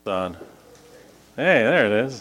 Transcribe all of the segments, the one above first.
On. Hey, there it is.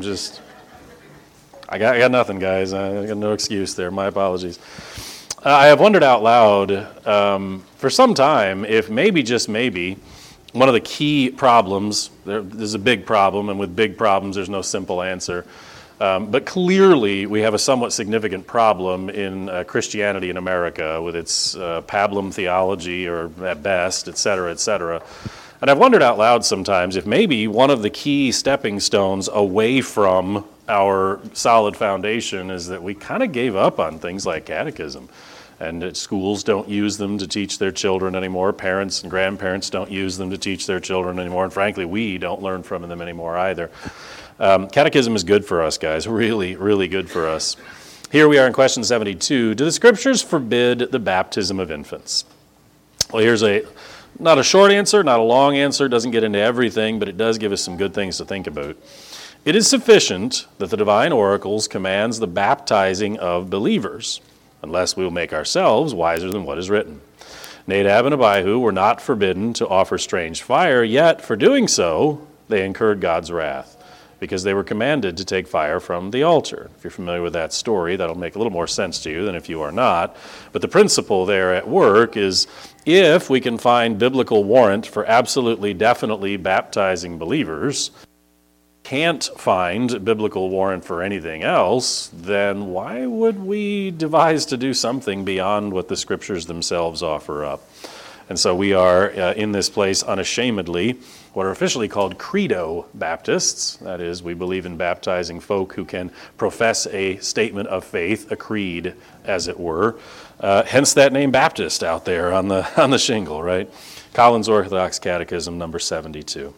I got nothing, guys. I got no excuse there. My apologies. I have wondered out loud for some time if maybe, just maybe, one of the key problems, there's a big problem, and with big problems there's no simple answer, but clearly we have a somewhat significant problem in Christianity in America with its pablum theology, or at best, et cetera, et cetera. And I've wondered out loud sometimes if maybe one of the key stepping stones away from our solid foundation is that we kind of gave up on things like catechism. And that schools don't use them to teach their children anymore. Parents and grandparents don't use them to teach their children anymore. And frankly, we don't learn from them anymore either. Catechism is good for us, guys. Really, really good for us. Here we are in question 72. Do the scriptures forbid the baptism of infants? Well, here's not a short answer, not a long answer, doesn't get into everything, but it does give us some good things to think about. It is sufficient that the divine oracles commands the baptizing of believers, unless we will make ourselves wiser than what is written. Nadab and Abihu were not forbidden to offer strange fire, yet for doing so, they incurred God's wrath, because they were commanded to take fire from the altar. If you're familiar with that story, that'll make a little more sense to you than if you are not. But the principle there at work is, if we can find biblical warrant for absolutely, definitely baptizing believers, can't find biblical warrant for anything else, then why would we devise to do something beyond what the scriptures themselves offer up? And so we are in this place unashamedly what are officially called Credo Baptists. That is, we believe in baptizing folk who can profess a statement of faith, a creed, as it were. Hence that name Baptist out there on the shingle, right? Collins Orthodox Catechism, number 72.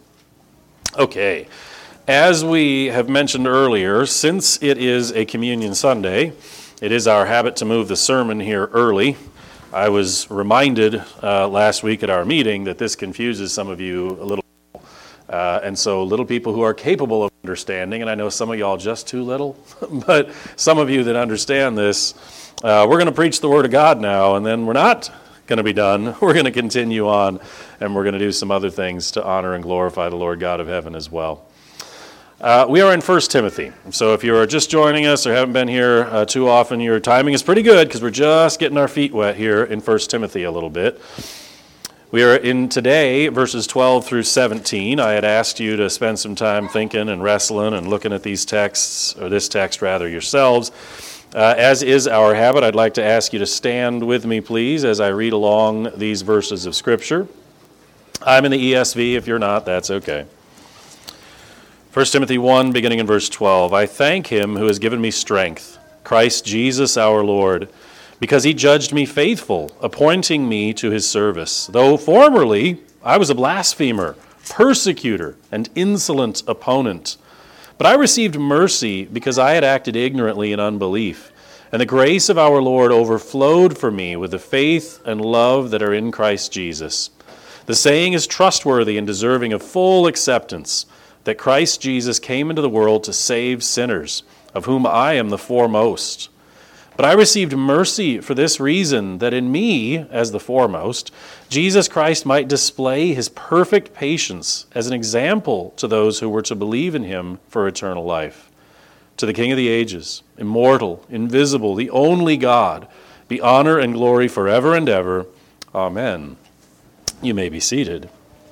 Okay. As we have mentioned earlier, since it is a Communion Sunday, it is our habit to move the sermon here early. I was reminded last week at our meeting that this confuses some of you a little. And so little people who are capable of understanding, and I know some of y'all just too little, but some of you that understand this, we're going to preach the Word of God now, and then we're not going to be done. We're going to continue on, and we're going to do some other things to honor and glorify the Lord God of heaven as well. We are in 1 Timothy, so if you're just joining us or haven't been here too often, your timing is pretty good because we're just getting our feet wet here in 1 Timothy a little bit. We are in today verses 12 through 17. I had asked you to spend some time thinking and wrestling and looking at these texts, or this text rather, yourselves. As is our habit, I'd like to ask you to stand with me, please, as I read along these verses of Scripture. I'm in the ESV. If you're not, that's okay. 1 Timothy 1, beginning in verse 12. I thank him who has given me strength, Christ Jesus our Lord, because he judged me faithful, appointing me to his service. Though formerly I was a blasphemer, persecutor, and insolent opponent. But I received mercy because I had acted ignorantly in unbelief. And the grace of our Lord overflowed for me with the faith and love that are in Christ Jesus. The saying is trustworthy and deserving of full acceptance, that Christ Jesus came into the world to save sinners, of whom I am the foremost. But I received mercy for this reason, that in me, as the foremost, Jesus Christ might display his perfect patience as an example to those who were to believe in him for eternal life. To the King of the ages, immortal, invisible, the only God, be honor and glory forever and ever. Amen. You may be seated.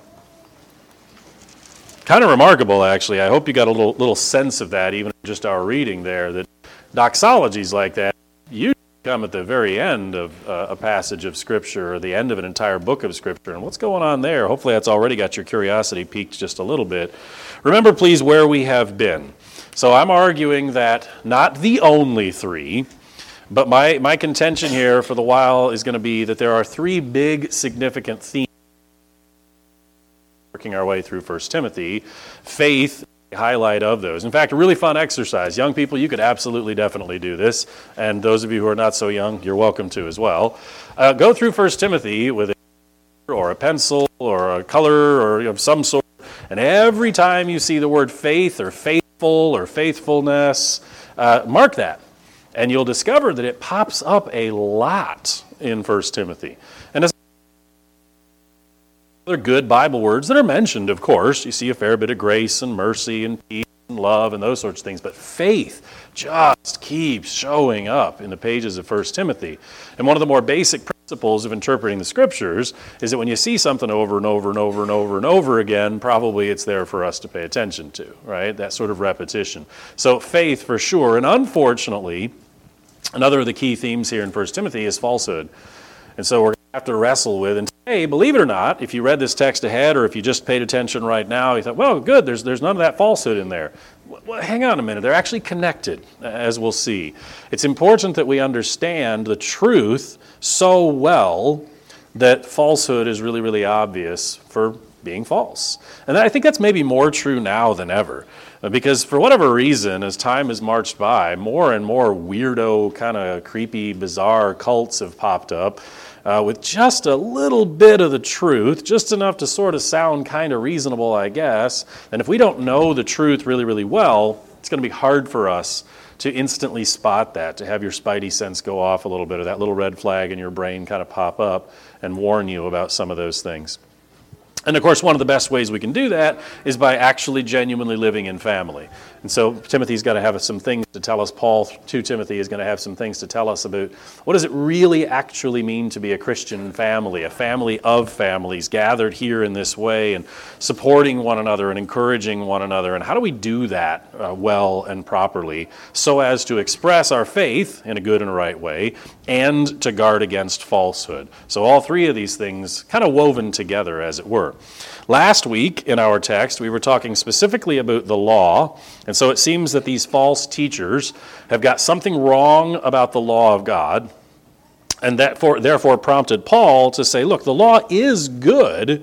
Kind of remarkable, actually. I hope you got a little sense of that, even just our reading there, that doxologies like that usually come at the very end of a passage of Scripture, or the end of an entire book of Scripture. And what's going on there? Hopefully that's already got your curiosity piqued just a little bit. Remember, please, where we have been. So I'm arguing that not the only three, but my contention here for the while is going to be that there are three big significant themes working our way through 1 Timothy. Faith, the highlight of those. In fact, a really fun exercise. Young people, you could absolutely, definitely do this. And those of you who are not so young, you're welcome to as well. Go through 1 Timothy with a pencil or a color or of some sort. And every time you see the word faith or faithful or faithfulness, mark that. And you'll discover that it pops up a lot in 1 Timothy. And They're good Bible words that are mentioned, of course. You see a fair bit of grace and mercy and peace and love and those sorts of things. But faith just keeps showing up in the pages of 1 Timothy. And one of the more basic principles of interpreting the Scriptures is that when you see something over and over and over and over and over again, probably it's there for us to pay attention to, right? That sort of repetition. So faith for sure. And unfortunately, another of the key themes here in 1 Timothy is falsehood. And so we're going to have to wrestle with, and today, believe it or not, if you read this text ahead or if you just paid attention right now, you thought, well, good, there's none of that falsehood in there. Well, hang on a minute. They're actually connected, as we'll see. It's important that we understand the truth so well that falsehood is really, really obvious for being false. And I think that's maybe more true now than ever. Because for whatever reason, as time has marched by, more and more weirdo, kind of creepy, bizarre cults have popped up with just a little bit of the truth, just enough to sort of sound kind of reasonable, I guess. And if we don't know the truth really, really well, it's going to be hard for us to instantly spot that, to have your spidey sense go off a little bit, or that little red flag in your brain kind of pop up and warn you about some of those things. And of course, one of the best ways we can do that is by actually genuinely living in family. And so Timothy's got to have some things to tell us. Paul to Timothy is going to have some things to tell us about what does it really actually mean to be a Christian family, a family of families gathered here in this way and supporting one another and encouraging one another. And how do we do that well and properly so as to express our faith in a good and a right way and to guard against falsehood? So all three of these things kind of woven together, as it were. Last week in our text, we were talking specifically about the law, and so it seems that these false teachers have got something wrong about the law of God, and that therefore prompted Paul to say, look, the law is good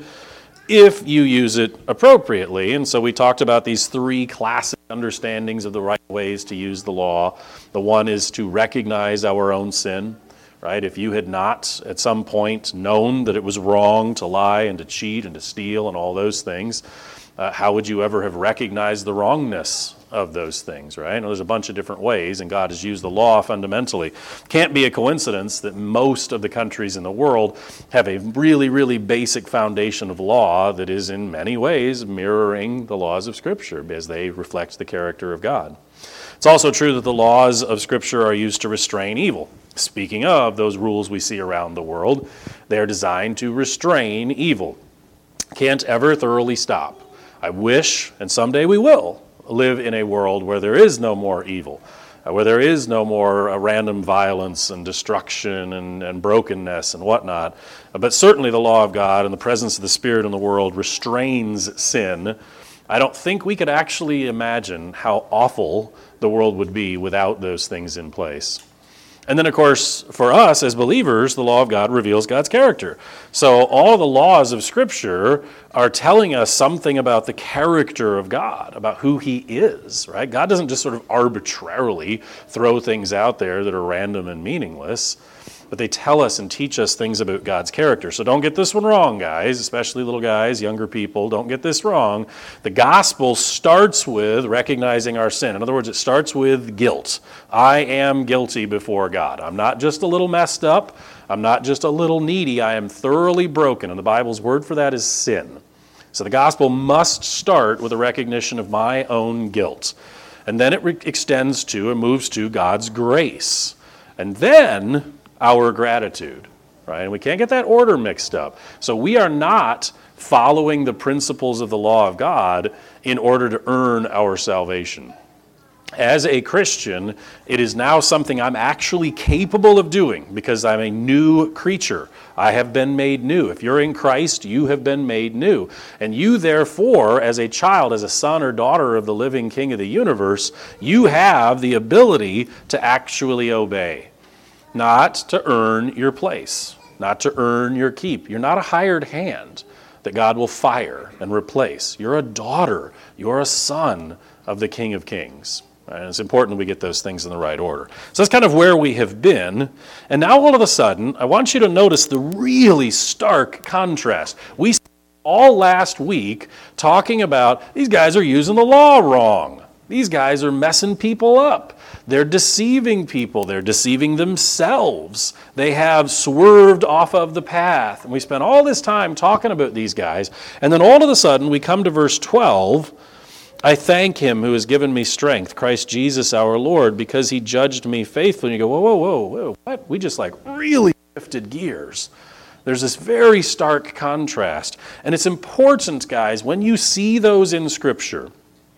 if you use it appropriately. And so we talked about these three classic understandings of the right ways to use the law. The one is to recognize our own sin. Right? If you had not at some point known that it was wrong to lie and to cheat and to steal and all those things, how would you ever have recognized the wrongness of those things, right? There's a bunch of different ways, and God has used the law fundamentally. Can't be a coincidence that most of the countries in the world have a really, really basic foundation of law that is in many ways mirroring the laws of Scripture as they reflect the character of God. It's also true that the laws of Scripture are used to restrain evil. Speaking of those rules we see around the world, they're designed to restrain evil. Can't ever thoroughly stop. I wish, and someday we will, live in a world where there is no more evil, where there is no more random violence and destruction and brokenness and whatnot. But certainly the law of God and the presence of the Spirit in the world restrains sin. I don't think we could actually imagine how awful the world would be without those things in place. And then, of course, for us as believers, the law of God reveals God's character. So all the laws of Scripture are telling us something about the character of God, about who He is, right? God doesn't just sort of arbitrarily throw things out there that are random and meaningless, but they tell us and teach us things about God's character. So don't get this one wrong, guys, especially little guys, younger people. Don't get this wrong. The gospel starts with recognizing our sin. In other words, it starts with guilt. I am guilty before God. I'm not just a little messed up. I'm not just a little needy. I am thoroughly broken. And the Bible's word for that is sin. So the gospel must start with a recognition of my own guilt. And then it extends to and moves to God's grace. And then our gratitude, right? And we can't get that order mixed up. So we are not following the principles of the law of God in order to earn our salvation. As a Christian, it is now something I'm actually capable of doing because I'm a new creature. I have been made new. If you're in Christ, you have been made new. And you, therefore, as a child, as a son or daughter of the living King of the universe, you have the ability to actually obey. Not to earn your place, not to earn your keep. You're not a hired hand that God will fire and replace. You're a daughter, you're a son of the King of Kings. And it's important we get those things in the right order. So that's kind of where we have been. And now all of a sudden, I want you to notice the really stark contrast. We all last week talking about these guys are using the law wrong. These guys are messing people up. They're deceiving people. They're deceiving themselves. They have swerved off of the path. And we spent all this time talking about these guys. And then all of a sudden, we come to verse 12. I thank him who has given me strength, Christ Jesus our Lord, because he judged me faithfully. And you go, whoa, what? We just really shifted gears. There's this very stark contrast. And it's important, guys, when you see those in Scripture,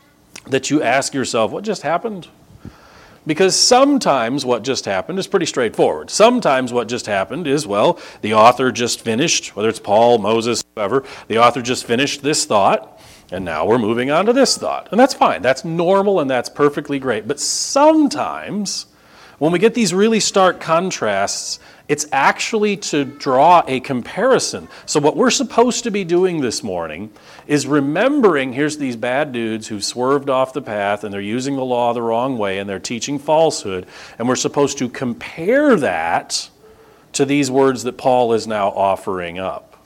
that you ask yourself, what just happened? Because sometimes what just happened is pretty straightforward. Sometimes what just happened is, well, the author just finished, whether it's Paul, Moses, whoever, the author just finished this thought, and now we're moving on to this thought. And that's fine. That's normal, and that's perfectly great. But sometimes, when we get these really stark contrasts, it's actually to draw a comparison. So what we're supposed to be doing this morning is remembering, here's these bad dudes who swerved off the path and they're using the law the wrong way and they're teaching falsehood. And we're supposed to compare that to these words that Paul is now offering up.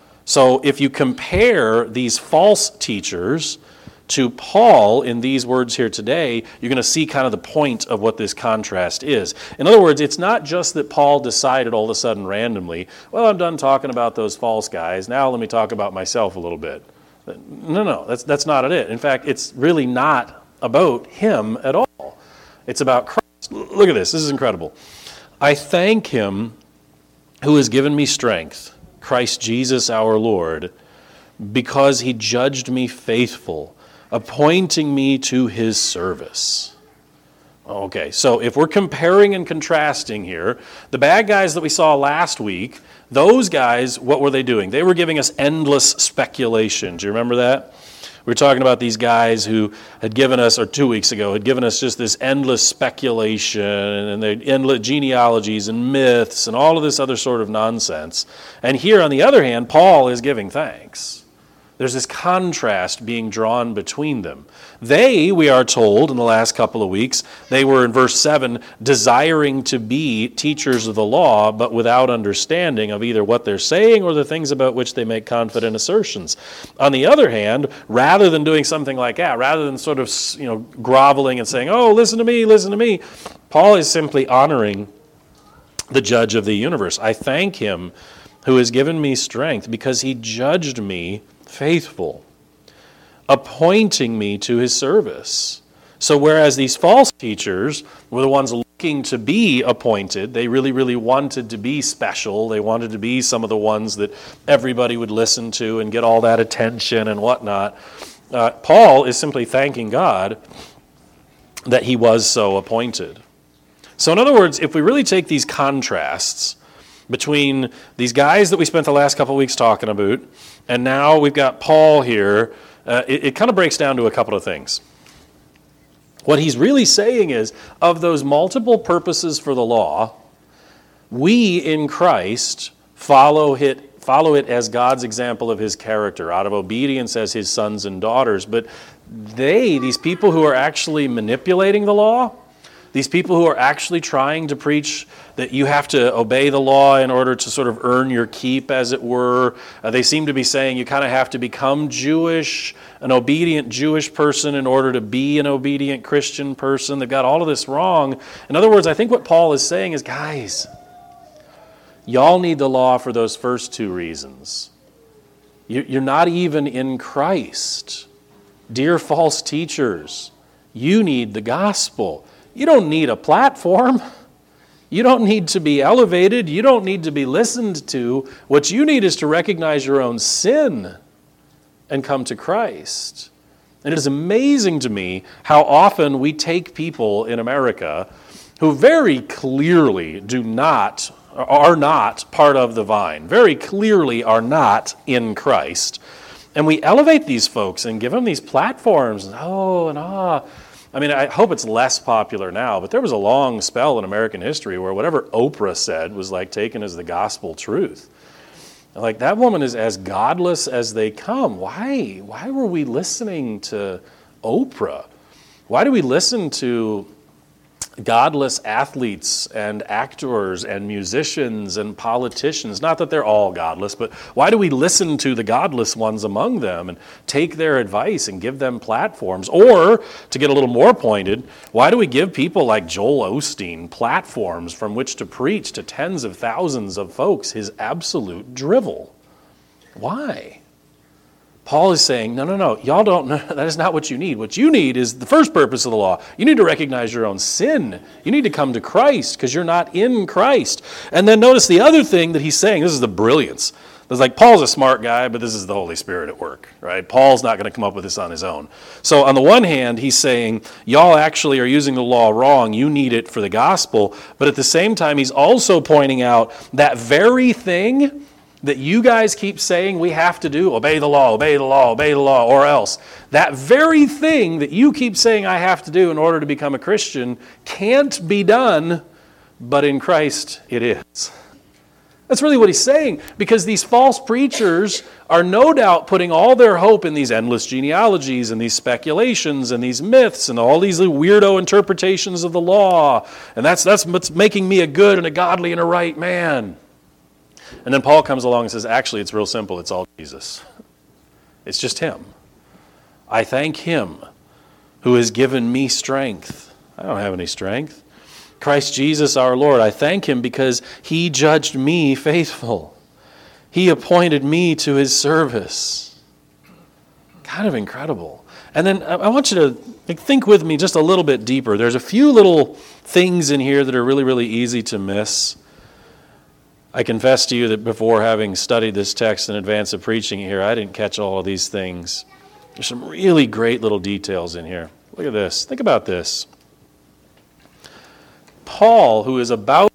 So if you compare these false teachers to Paul in these words here today, you're going to see kind of the point of what this contrast is. In other words, it's not just that Paul decided all of a sudden randomly, well, I'm done talking about those false guys, now let me talk about myself a little bit. No, that's not it. In fact, it's really not about him at all. It's about Christ. Look at this is incredible. I thank him who has given me strength, Christ Jesus our Lord, because he judged me faithful, appointing me to his service. Okay, so if we're comparing and contrasting here, the bad guys that we saw last week, those guys, what were they doing? They were giving us endless speculation. Do you remember that? We were talking about these guys who had given us, or 2 weeks ago, had given us just this endless speculation and the endless genealogies and myths and all of this other sort of nonsense. And here, on the other hand, Paul is giving thanks. There's this contrast being drawn between them. They, we are told in the last couple of weeks, they were in verse 7, desiring to be teachers of the law, but without understanding of either what they're saying or the things about which they make confident assertions. On the other hand, rather than doing something like that, rather than sort of groveling and saying, oh, listen to me, Paul is simply honoring the judge of the universe. I thank him who has given me strength because he judged me faithful, appointing me to his service. So whereas these false teachers were the ones looking to be appointed, they really wanted to be special, they wanted to be some of the ones that everybody would listen to and get all that attention and whatnot, Paul is simply thanking God that he was so appointed. So in other words, if we really take these contrasts between these guys that we spent the last couple of weeks talking about, and now we've got Paul here, it kind of breaks down to a couple of things. What he's really saying is, of those multiple purposes for the law, we in Christ follow it as God's example of his character, out of obedience as his sons and daughters. But these people who are actually manipulating the law, these people who are actually trying to preach that you have to obey the law in order to sort of earn your keep, as it were. They seem to be saying you kind of have to become Jewish, an obedient Jewish person in order to be an obedient Christian person. They've got all of this wrong. In other words, I think what Paul is saying is, guys, y'all need the law for those first two reasons. You're not even in Christ. Dear false teachers, you need the gospel. You don't need a platform. You don't need to be elevated. You don't need to be listened to. What you need is to recognize your own sin and come to Christ. And it is amazing to me how often we take people in America who very clearly are not part of the vine, very clearly are not in Christ. And we elevate these folks and give them these platforms. I mean, I hope it's less popular now, but there was a long spell in American history where whatever Oprah said was like taken as the gospel truth. Like, that woman is as godless as they come. Why were we listening to Oprah? Why do we listen to godless athletes and actors and musicians and politicians? Not that they're all godless, but why do we listen to the godless ones among them and take their advice and give them platforms? Or, to get a little more pointed, why do we give people like Joel Osteen platforms from which to preach to tens of thousands of folks his absolute drivel? Why? Paul is saying, no, y'all don't know. That is not what you need. What you need is the first purpose of the law. You need to recognize your own sin. You need to come to Christ because you're not in Christ. And then notice the other thing that he's saying. This is the brilliance. It's like Paul's a smart guy, but this is the Holy Spirit at work, right? Paul's not going to come up with this on his own. So on the one hand, he's saying, y'all actually are using the law wrong. You need it for the gospel. But at the same time, he's also pointing out that very thing that you guys keep saying we have to do, obey the law, obey the law, obey the law, or else. That very thing that you keep saying I have to do in order to become a Christian can't be done, but in Christ it is. That's really what he's saying, because these false preachers are no doubt putting all their hope in these endless genealogies and these speculations and these myths and all these weirdo interpretations of the law. And that's what's making me a good and a godly and a right man. And then Paul comes along and says, actually, it's real simple. It's all Jesus. It's just him. I thank him who has given me strength. I don't have any strength. Christ Jesus our Lord, I thank him because he judged me faithful. He appointed me to his service. Kind of incredible. And then I want you to think with me just a little bit deeper. There's a few little things in here that are really, really easy to miss. I confess to you that before having studied this text in advance of preaching here, I didn't catch all of these things. There's some really great little details in here. Look at this. Think about this. Paul, who is about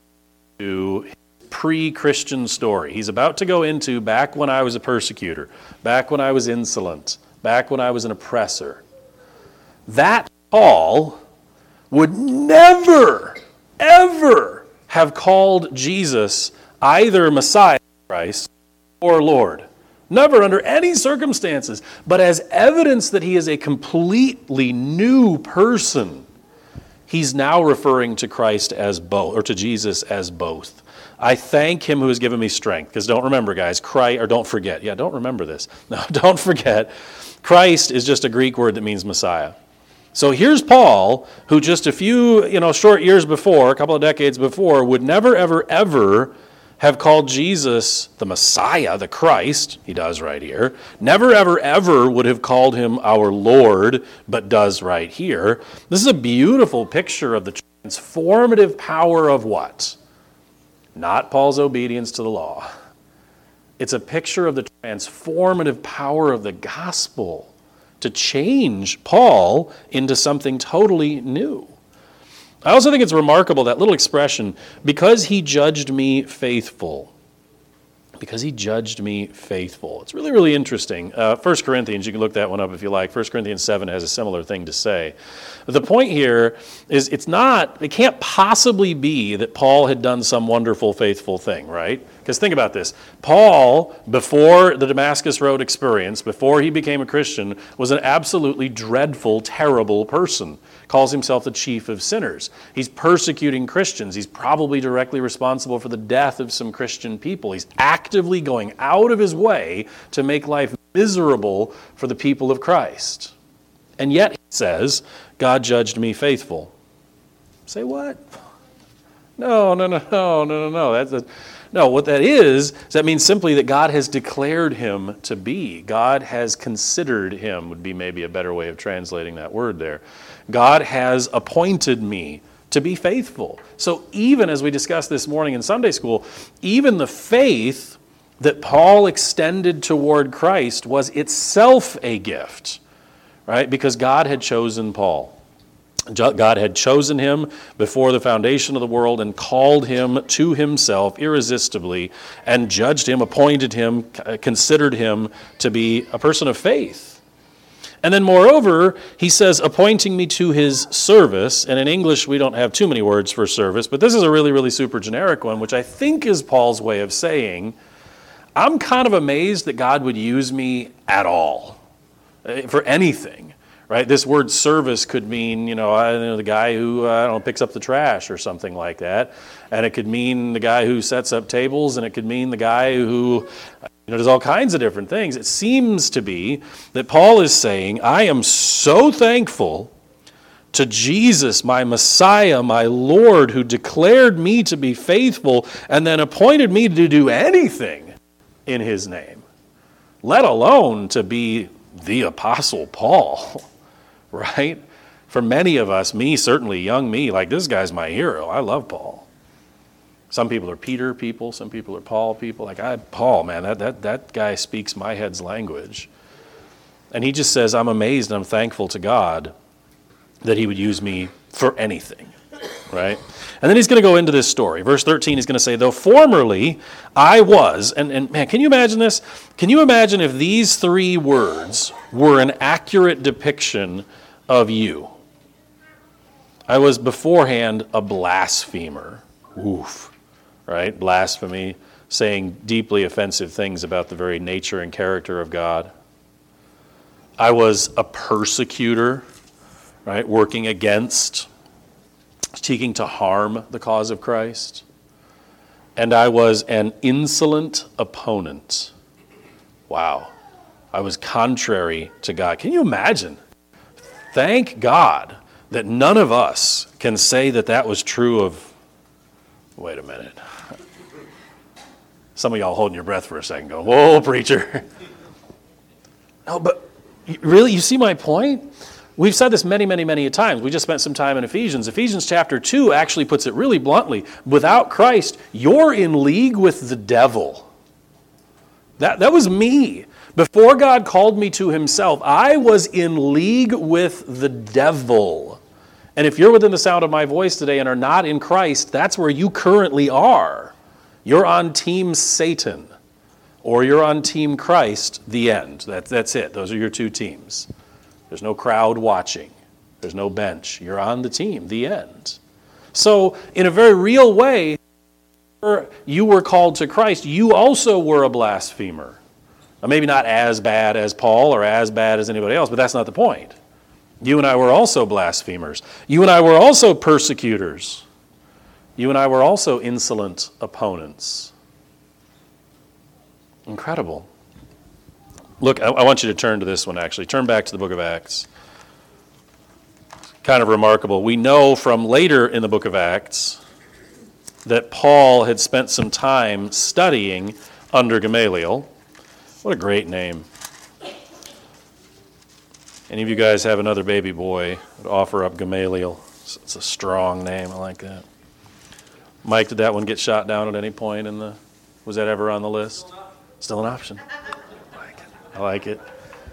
to his pre-Christian story, he's about to go into back when I was a persecutor, back when I was insolent, back when I was an oppressor. That Paul would never, ever have called Jesus either Messiah, Christ, or Lord. Never under any circumstances. But as evidence that he is a completely new person, he's now referring to Christ as both, or to Jesus as both. I thank him who has given me strength. Because don't remember, guys, don't forget. Yeah, don't remember this. No, don't forget. Christ is just a Greek word that means Messiah. So here's Paul, who just a few, short years before, a couple of decades before, would never, ever, ever have called Jesus the Messiah, the Christ, he does right here. Never, ever, ever would have called him our Lord, but does right here. This is a beautiful picture of the transformative power of what? Not Paul's obedience to the law. It's a picture of the transformative power of the gospel to change Paul into something totally new. I also think it's remarkable, that little expression, because he judged me faithful. Because he judged me faithful. It's really, really interesting. 1 Corinthians, you can look that one up if you like. 1 Corinthians 7 has a similar thing to say. But the point here is it can't possibly be that Paul had done some wonderful, faithful thing, right? Because think about this. Paul, before the Damascus Road experience, before he became a Christian, was an absolutely dreadful, terrible person. Calls himself the chief of sinners. He's persecuting Christians. He's probably directly responsible for the death of some Christian people. He's actively going out of his way to make life miserable for the people of Christ. And yet, he says, God judged me faithful. Say what? No. No, what that is that means simply that God has declared him to be. God has considered him, would be maybe a better way of translating that word there. God has appointed me to be faithful. So even as we discussed this morning in Sunday school, even the faith that Paul extended toward Christ was itself a gift, right? Because God had chosen Paul. God had chosen him before the foundation of the world and called him to himself irresistibly and judged him, appointed him, considered him to be a person of faith. And then moreover, he says, appointing me to his service. And in English, we don't have too many words for service, but this is a really, really super generic one, which I think is Paul's way of saying, I'm kind of amazed that God would use me at all for anything. right? This word service could mean, the guy who, picks up the trash or something like that. And it could mean the guy who sets up tables, and it could mean the guy who, does all kinds of different things. It seems to be that Paul is saying, I am so thankful to Jesus, my Messiah, my Lord, who declared me to be faithful and then appointed me to do anything in his name, let alone to be the Apostle Paul, right? For many of us, me certainly, young me, like this guy's my hero. I love Paul. Some people are Peter people, some people are Paul people. Paul, man, that guy speaks my head's language. And he just says, I'm amazed and I'm thankful to God that he would use me for anything, right? And then he's going to go into this story. Verse 13, he's going to say, though formerly I was, and man, can you imagine this? Can you imagine if these three words were an accurate depiction of you? I was beforehand a blasphemer. Oof, right? Blasphemy, saying deeply offensive things about the very nature and character of God. I was a persecutor, right? Working against, seeking to harm the cause of Christ. And I was an insolent opponent. Wow. I was contrary to God. Can you imagine? Thank God that none of us can say that was true of, wait a minute. Some of y'all holding your breath for a second going, whoa, preacher. No, but really, you see my point? We've said this many, many, many times. We just spent some time in Ephesians. Ephesians chapter 2 actually puts it really bluntly. Without Christ, you're in league with the devil. That was me. Before God called me to himself, I was in league with the devil. And if you're within the sound of my voice today and are not in Christ, that's where you currently are. You're on Team Satan, or you're on Team Christ, the end. That's it. Those are your two teams. There's no crowd watching. There's no bench. You're on the team, the end. So, in a very real way, you were called to Christ. You also were a blasphemer. Now, maybe not as bad as Paul or as bad as anybody else, but that's not the point. You and I were also blasphemers. You and I were also persecutors. You and I were also insolent opponents. Incredible. Look, I want you to turn to this one, actually. Turn back to the book of Acts. Kind of remarkable. We know from later in the book of Acts that Paul had spent some time studying under Gamaliel. What a great name. Any of you guys have another baby boy, would offer up Gamaliel. It's a strong name. I like that. Mike, did that one get shot down at any point was that ever on the list? Still an option. I like it.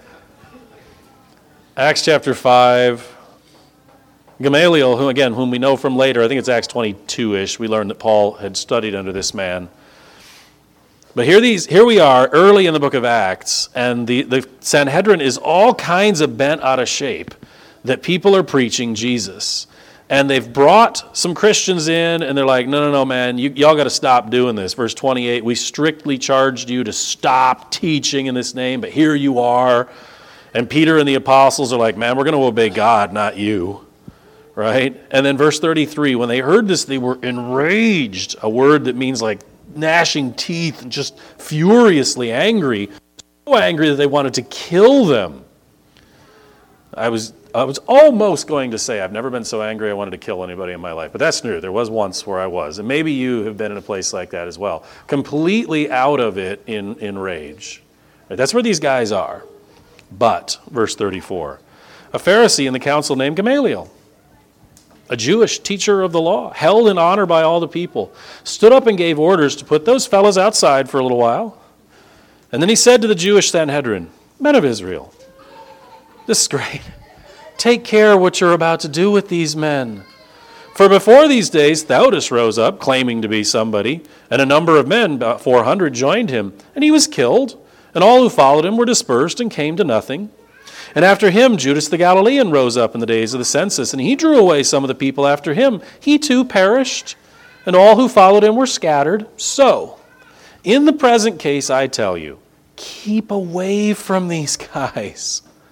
Acts chapter 5. Gamaliel, whom we know from later, I think it's Acts 22-ish, we learned that Paul had studied under this man. But here we are early in the book of Acts, and the Sanhedrin is all kinds of bent out of shape that people are preaching Jesus. And they've brought some Christians in, and they're like, no, man, y'all got to stop doing this. Verse 28, we strictly charged you to stop teaching in this name, but here you are. And Peter and the apostles are like, man, we're going to obey God, not you. Right? And then verse 33, when they heard this, they were enraged, a word that means like gnashing teeth, and just furiously angry. So angry that they wanted to kill them. I was almost going to say I've never been so angry I wanted to kill anybody in my life. But that's new. There was once where I was. And maybe you have been in a place like that as well. Completely out of it in rage. That's where these guys are. But, verse 34, a Pharisee in the council named Gamaliel, a Jewish teacher of the law, held in honor by all the people, stood up and gave orders to put those fellows outside for a little while. And then he said to the Jewish Sanhedrin, men of Israel, this is great. Take care what you're about to do with these men. For before these days, Theudas rose up, claiming to be somebody, and a number of men, about 400, joined him, and he was killed, and all who followed him were dispersed and came to nothing. And after him, Judas the Galilean rose up in the days of the census, and he drew away some of the people after him. He too perished, and all who followed him were scattered. So, in the present case, I tell you, keep away from these guys.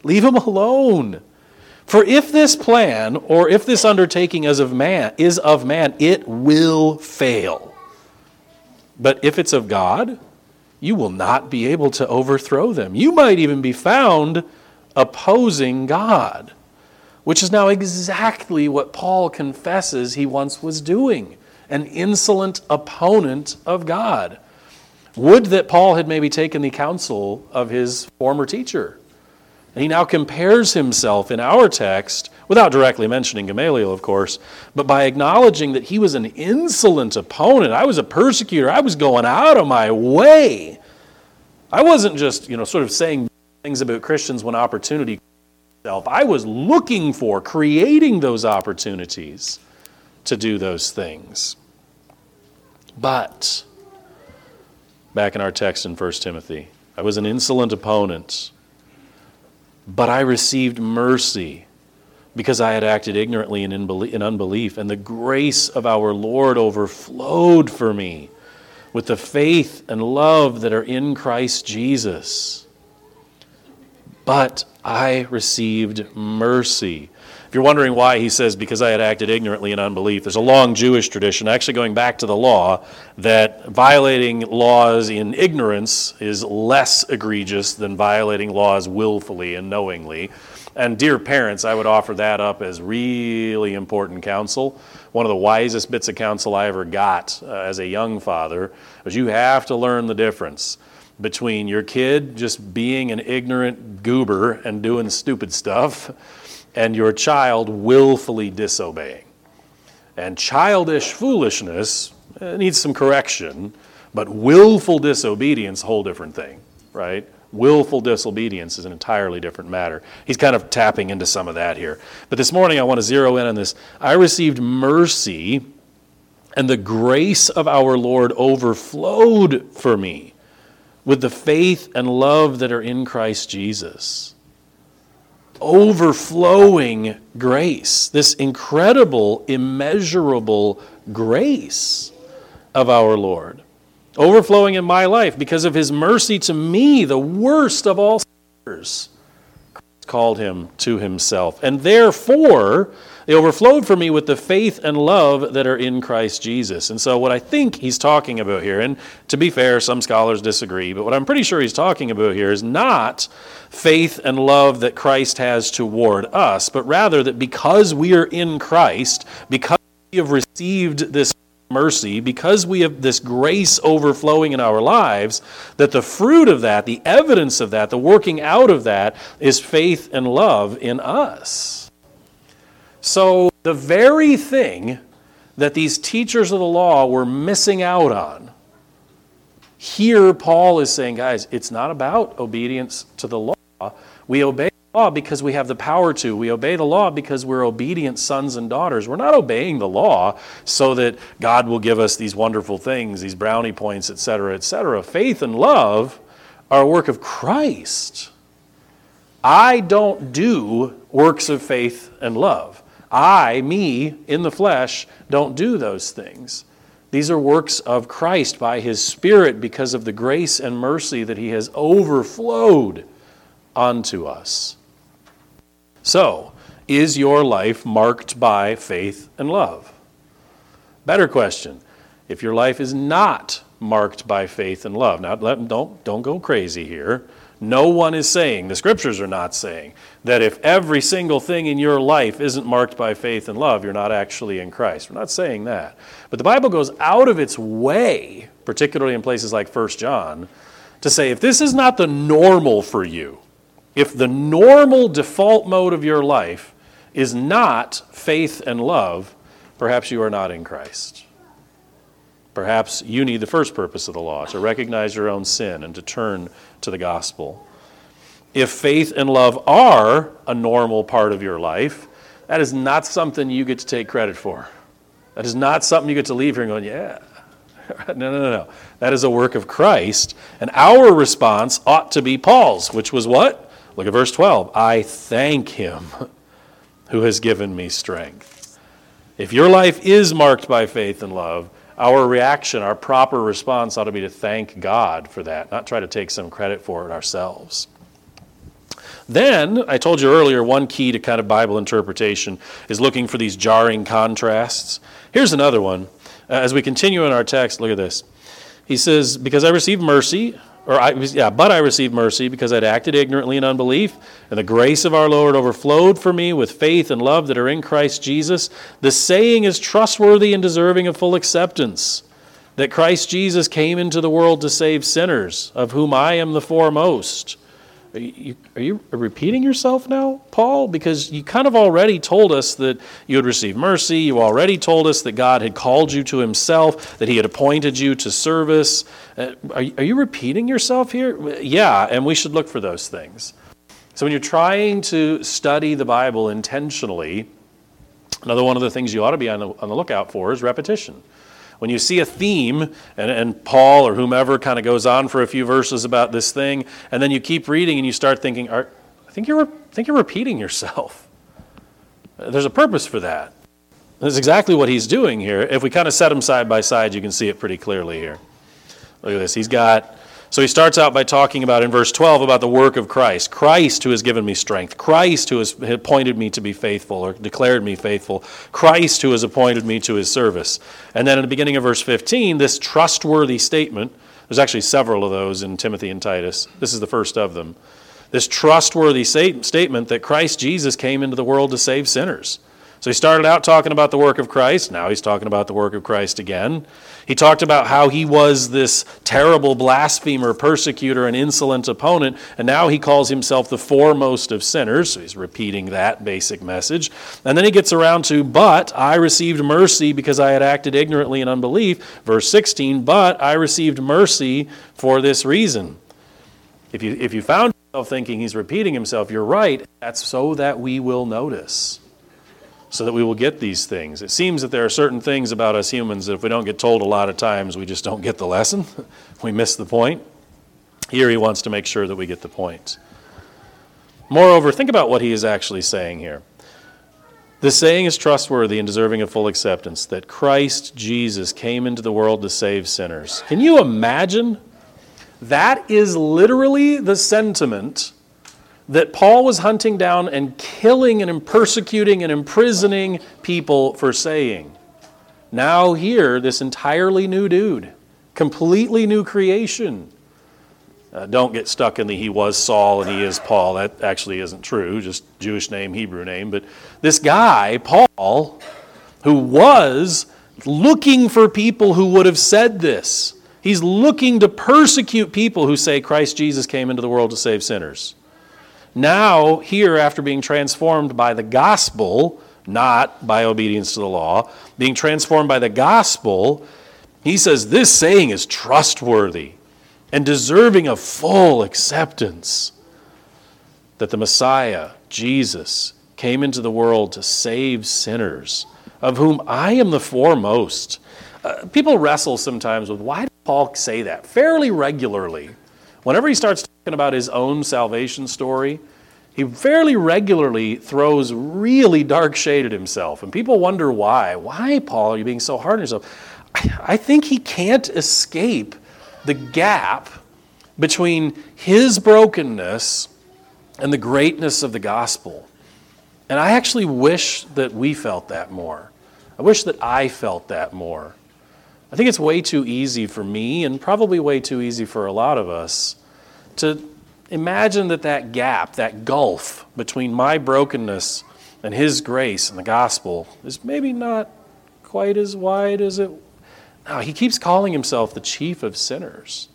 Leave him alone. For if this plan, or if this undertaking is of man, it will fail. But if it's of God, you will not be able to overthrow them. You might even be found opposing God, which is now exactly what Paul confesses he once was doing, an insolent opponent of God. Would that Paul had maybe taken the counsel of his former teacher. And he now compares himself in our text, without directly mentioning Gamaliel, of course, but by acknowledging that he was an insolent opponent. I was a persecutor. I was going out of my way. I wasn't just, sort of saying things about Christians when opportunity itself. I was looking for, creating those opportunities to do those things. But, back in our text in 1 Timothy, I was an insolent opponent, but I received mercy because I had acted ignorantly in unbelief, and the grace of our Lord overflowed for me with the faith and love that are in Christ Jesus. But I received mercy. If you're wondering why he says, because I had acted ignorantly in unbelief, there's a long Jewish tradition, actually going back to the law, that violating laws in ignorance is less egregious than violating laws willfully and knowingly. And dear parents, I would offer that up as really important counsel. One of the wisest bits of counsel I ever got as a young father was you have to learn the difference between your kid just being an ignorant goober and doing stupid stuff and your child willfully disobeying. And childish foolishness needs some correction, but willful disobedience, a whole different thing, right? Willful disobedience is an entirely different matter. He's kind of tapping into some of that here. But this morning I want to zero in on this. I received mercy, and the grace of our Lord overflowed for me with the faith and love that are in Christ Jesus. Overflowing grace, this incredible, immeasurable grace of our Lord. Overflowing in my life because of his mercy to me, the worst of all sinners. Christ called him to himself. And therefore, they overflowed for me with the faith and love that are in Christ Jesus. And so what I think he's talking about here, and to be fair, some scholars disagree, but what I'm pretty sure he's talking about here is not faith and love that Christ has toward us, but rather that because we are in Christ, because we have received this mercy, because we have this grace overflowing in our lives, that the fruit of that, the evidence of that, the working out of that is faith and love in us. So the very thing that these teachers of the law were missing out on, here Paul is saying, guys, it's not about obedience to the law. We obey the law because we have the power to. We obey the law because we're obedient sons and daughters. We're not obeying the law so that God will give us these wonderful things, these brownie points, etc., etc. Faith and love are a work of Christ. I don't do works of faith and love. Me, in the flesh, don't do those things. These are works of Christ by his Spirit because of the grace and mercy that he has overflowed onto us. So, is your life marked by faith and love? Better question. If your life is not marked by faith and love, now don't go crazy here. No one is saying, the scriptures are not saying, that if every single thing in your life isn't marked by faith and love, you're not actually in Christ. We're not saying that. But the Bible goes out of its way, particularly in places like 1 John, to say if this is not the normal for you, if the normal default mode of your life is not faith and love, perhaps you are not in Christ. Perhaps you need the first purpose of the law, to recognize your own sin and to turn to the gospel. If faith and love are a normal part of your life, that is not something you get to take credit for. That is not something you get to leave here and going, yeah. No. That is a work of Christ. And our response ought to be Paul's, which was what? Look at verse 12. I thank him who has given me strength. If your life is marked by faith and love, our reaction, our proper response ought to be to thank God for that, not try to take some credit for it ourselves. Then, I told you earlier, one key to kind of Bible interpretation is looking for these jarring contrasts. Here's another one. As we continue in our text, look at this. He says, because I received mercy, but I received mercy because I'd acted ignorantly in unbelief, and the grace of our Lord overflowed for me with faith and love that are in Christ Jesus. The saying is trustworthy and deserving of full acceptance, that Christ Jesus came into the world to save sinners, of whom I am the foremost. Are you repeating yourself now, Paul? Because you kind of already told us that you had received mercy. You already told us that God had called you to himself, that he had appointed you to service. Are you repeating yourself here? Yeah, and we should look for those things. So when you're trying to study the Bible intentionally, another one of the things you ought to be on the lookout for is repetition. When you see a theme, and Paul or whomever kind of goes on for a few verses about this thing, and then you keep reading and you start thinking, I think you're repeating yourself. There's a purpose for that. That's exactly what he's doing here. If we kind of set them side by side, you can see it pretty clearly here. Look at this. So he starts out by talking about, in verse 12, about the work of Christ. Christ who has given me strength. Christ who has appointed me to be faithful or declared me faithful. Christ who has appointed me to his service. And then in the beginning of verse 15, this trustworthy statement, there's actually several of those in Timothy and Titus. This is the first of them. This trustworthy statement that Christ Jesus came into the world to save sinners. So he started out talking about the work of Christ. Now he's talking about the work of Christ again. He talked about how he was this terrible blasphemer, persecutor, and insolent opponent, and now he calls himself the foremost of sinners. So he's repeating that basic message. And then he gets around to, but I received mercy because I had acted ignorantly in unbelief. Verse 16, but I received mercy for this reason. If you found yourself thinking he's repeating himself, you're right. That's so that we will notice. So that we will get these things. It seems that there are certain things about us humans that if we don't get told a lot of times, we just don't get the lesson. We miss the point. Here he wants to make sure that we get the point. Moreover, think about what he is actually saying here. The saying is trustworthy and deserving of full acceptance, that Christ Jesus came into the world to save sinners. Can you imagine? That is literally the sentiment that Paul was hunting down and killing and persecuting and imprisoning people for saying. Now here, this entirely new dude, completely new creation. Don't get stuck in the he was Saul and he is Paul. That actually isn't true, just Jewish name, Hebrew name. But this guy, Paul, who was looking for people who would have said this. He's looking to persecute people who say Christ Jesus came into the world to save sinners. Now, here, after being transformed by the gospel, not by obedience to the law, being transformed by the gospel, he says this saying is trustworthy and deserving of full acceptance, that the Messiah, Jesus, came into the world to save sinners, of whom I am the foremost. People wrestle sometimes with, why did Paul say that? Fairly regularly. Whenever he starts talking about his own salvation story, he fairly regularly throws really dark shade at himself. And people wonder why. Why, Paul, are you being so hard on yourself? I think he can't escape the gap between his brokenness and the greatness of the gospel. And I actually wish that we felt that more. I wish that I felt that more. I think it's way too easy for me, and probably way too easy for a lot of us, to imagine that gap, that gulf between my brokenness and his grace and the gospel is maybe not quite as wide as it. No, he keeps calling himself the chief of sinners.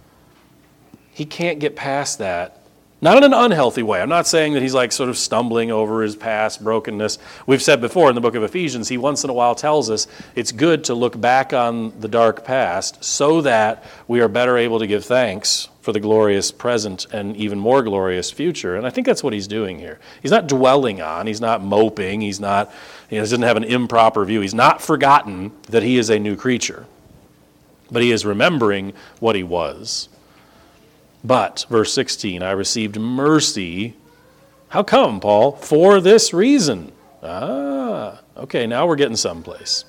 He can't get past that. Not in an unhealthy way. I'm not saying that he's like sort of stumbling over his past brokenness. We've said before in the book of Ephesians, he once in a while tells us it's good to look back on the dark past so that we are better able to give thanks for the glorious present and even more glorious future. And I think that's what he's doing here. He's not dwelling on, he's not moping, he doesn't have an improper view. He's not forgotten that he is a new creature. But he is remembering what he was. But, verse 16, I received mercy. How come, Paul? For this reason. Okay, now we're getting someplace.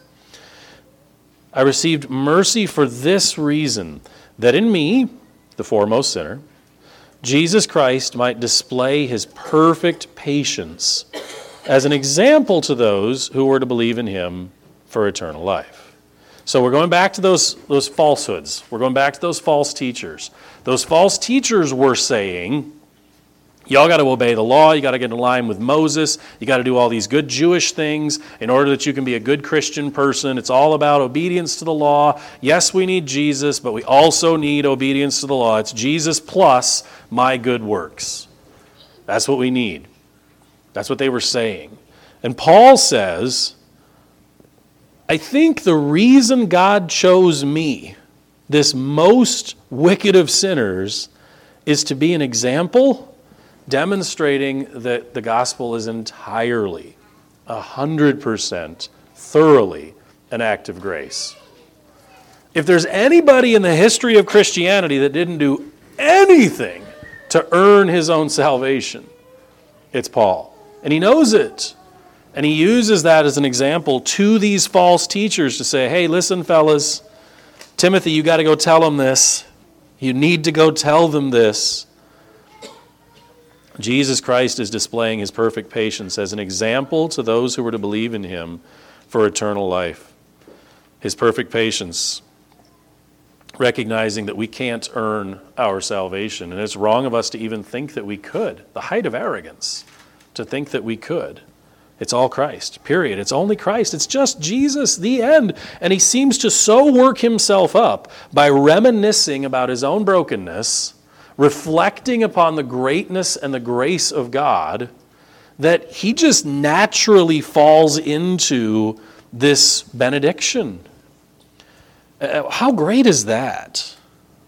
I received mercy for this reason, that in me, the foremost sinner, Jesus Christ might display his perfect patience as an example to those who were to believe in him for eternal life. So we're going back to those falsehoods. We're going back to those false teachers. Those false teachers were saying, y'all got to obey the law. You got to get in line with Moses. You got to do all these good Jewish things in order that you can be a good Christian person. It's all about obedience to the law. Yes, we need Jesus, but we also need obedience to the law. It's Jesus plus my good works. That's what we need. That's what they were saying. And Paul says, I think the reason God chose me, this most wicked of sinners, is to be an example demonstrating that the gospel is entirely, 100%, thoroughly an act of grace. If there's anybody in the history of Christianity that didn't do anything to earn his own salvation, it's Paul. And he knows it. And he uses that as an example to these false teachers to say, hey, listen, fellas, Timothy, you got to go tell them this. You need to go tell them this. Jesus Christ is displaying his perfect patience as an example to those who were to believe in him for eternal life. His perfect patience, recognizing that we can't earn our salvation. And it's wrong of us to even think that we could. The height of arrogance, to think that we could. It's all Christ, period. It's only Christ. It's just Jesus, the end. And he seems to so work himself up by reminiscing about his own brokenness, reflecting upon the greatness and the grace of God, that he just naturally falls into this benediction. How great is that?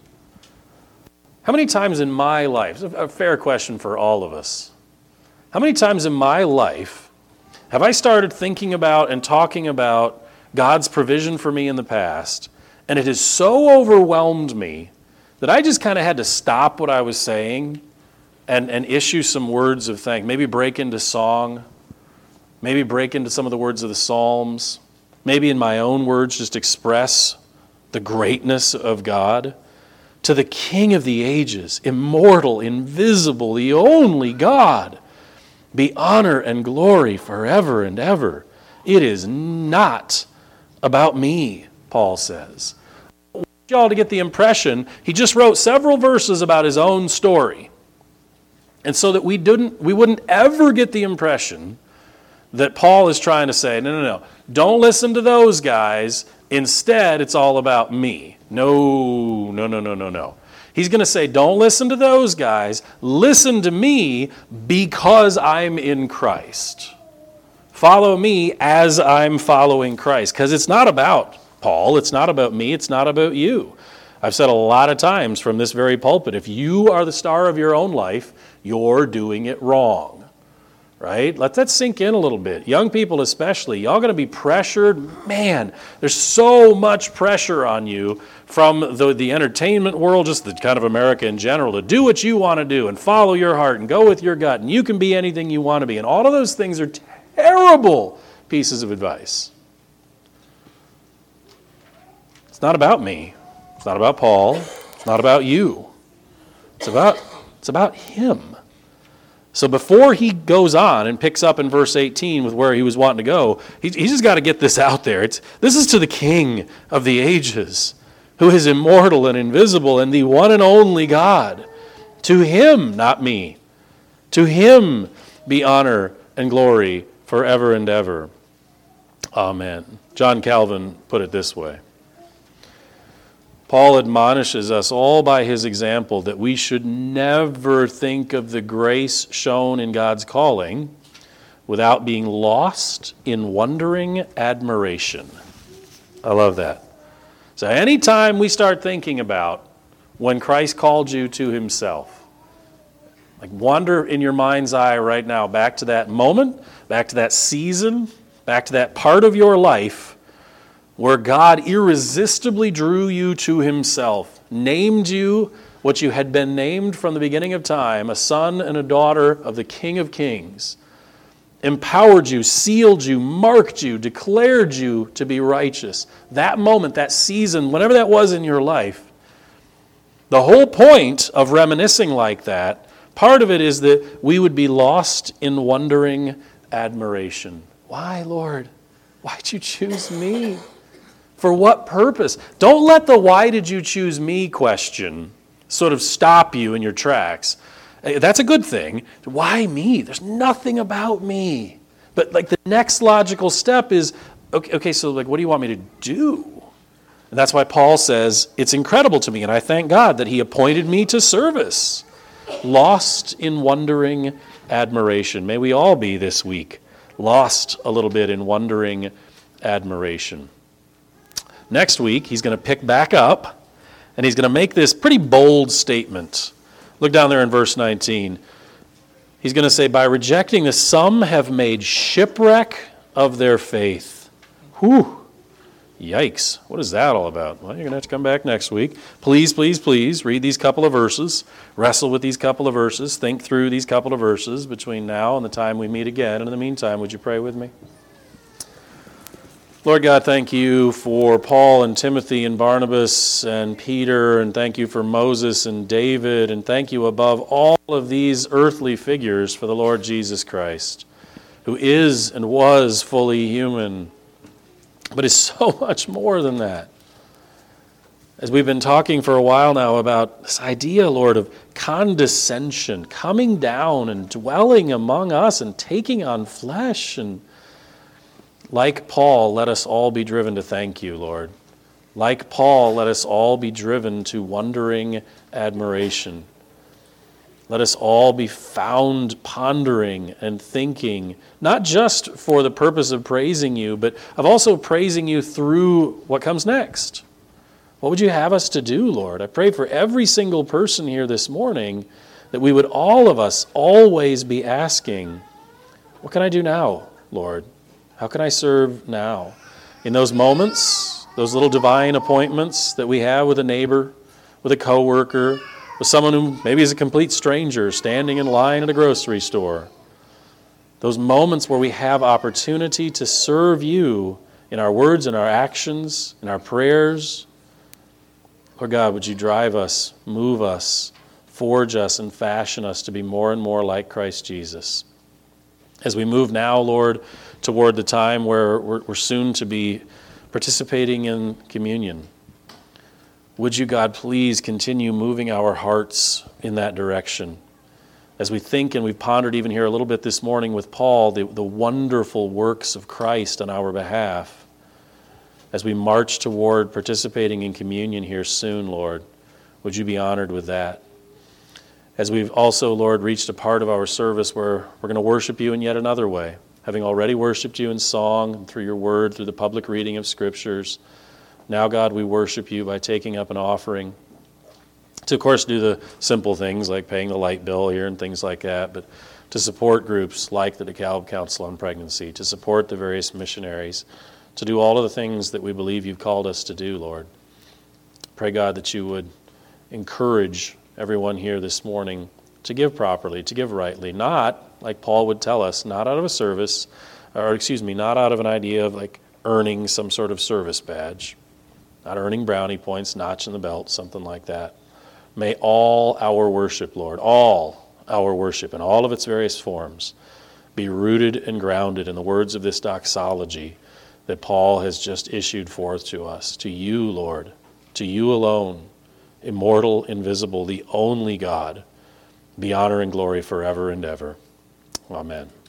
How many times in my life, it's a fair question for all of us, how many times in my life have I started thinking about and talking about God's provision for me in the past, and it has so overwhelmed me that I just kind of had to stop what I was saying and issue some words of thanks, maybe break into song, maybe break into some of the words of the Psalms, maybe in my own words just express the greatness of God. To the King of the ages, immortal, invisible, the only God, be honor and glory forever and ever. It is not about me, Paul says. I want y'all to get the impression he just wrote several verses about his own story. And so that we wouldn't ever get the impression that Paul is trying to say, no. Don't listen to those guys. Instead, it's all about me. No. He's going to say, don't listen to those guys. Listen to me because I'm in Christ. Follow me as I'm following Christ. Because it's not about Paul. It's not about me. It's not about you. I've said a lot of times from this very pulpit, if you are the star of your own life, you're doing it wrong. Right? Let that sink in a little bit. Young people especially, y'all going to be pressured. Man, there's so much pressure on you from the entertainment world, just the kind of America in general, to do what you want to do and follow your heart and go with your gut, and you can be anything you want to be. And all of those things are terrible pieces of advice. It's not about me. It's not about Paul. It's not about you. It's about him. So before he goes on and picks up in verse 18 with where he was wanting to go, he's just got to get this out there. This is to the King of the ages, who is immortal and invisible and the one and only God. To him, not me, to him be honor and glory forever and ever. Amen. John Calvin put it this way. Paul admonishes us all by his example that we should never think of the grace shown in God's calling without being lost in wondering admiration. I love that. So anytime we start thinking about when Christ called you to himself, like wander in your mind's eye right now back to that moment, back to that season, back to that part of your life where God irresistibly drew you to himself, named you what you had been named from the beginning of time, a son and a daughter of the King of Kings, empowered you, sealed you, marked you, declared you to be righteous. That moment, that season, whatever that was in your life, The whole point of reminiscing like that, part of it is that we would be lost in wondering admiration. Why, Lord? Why'd you choose me? For what purpose? Don't let the why did you choose me question sort of stop you in your tracks. That's a good thing. Why me? There's nothing about me. But like the next logical step is, okay, so like what do you want me to do? And that's why Paul says, it's incredible to me, and I thank God that he appointed me to service. Lost in wondering admiration. May we all be this week lost a little bit in wondering admiration. Next week, he's going to pick back up, and he's going to make this pretty bold statement. Look down there in verse 19. He's going to say, by rejecting this, some have made shipwreck of their faith. Whew. Yikes. What is that all about? Well, you're going to have to come back next week. Please, please, please read these couple of verses. Wrestle with these couple of verses. Think through these couple of verses between now and the time we meet again. And in the meantime, would you pray with me? Lord God, thank you for Paul and Timothy and Barnabas and Peter, and thank you for Moses and David, and thank you above all of these earthly figures for the Lord Jesus Christ, who is and was fully human, but is so much more than that. As we've been talking for a while now about this idea, Lord, of condescension, coming down and dwelling among us and taking on flesh. And like Paul, let us all be driven to thank you, Lord. Like Paul, let us all be driven to wondering admiration. Let us all be found pondering and thinking, not just for the purpose of praising you, but of also praising you through what comes next. What would you have us to do, Lord? I pray for every single person here this morning that we would all of us always be asking, what can I do now, Lord? How can I serve now? In those moments, those little divine appointments that we have with a neighbor, with a coworker, with someone who maybe is a complete stranger standing in line at a grocery store. Those moments where we have opportunity to serve you in our words and our actions, in our prayers. Lord God, would you drive us, move us, forge us, and fashion us to be more and more like Christ Jesus. As we move now, Lord, toward the time where we're soon to be participating in communion, would you, God, please continue moving our hearts in that direction? As we think, and we've pondered even here a little bit this morning with Paul, the wonderful works of Christ on our behalf. As we march toward participating in communion here soon, Lord, would you be honored with that? As we've also, Lord, reached a part of our service where we're going to worship you in yet another way, having already worshiped you in song, and through your word, through the public reading of scriptures. Now, God, we worship you by taking up an offering to, of course, do the simple things like paying the light bill here and things like that, but to support groups like the DeKalb Council on Pregnancy, to support the various missionaries, to do all of the things that we believe you've called us to do, Lord. Pray, God, that you would encourage everyone here this morning to give properly, to give rightly, not, like Paul would tell us, not out of a service, not out of an idea of like earning some sort of service badge, not earning brownie points, notch in the belt, something like that. May all our worship, Lord, all our worship in all of its various forms be rooted and grounded in the words of this doxology that Paul has just issued forth to us. To you, Lord, to you alone, immortal, invisible, the only God, be honor and glory forever and ever. Amen.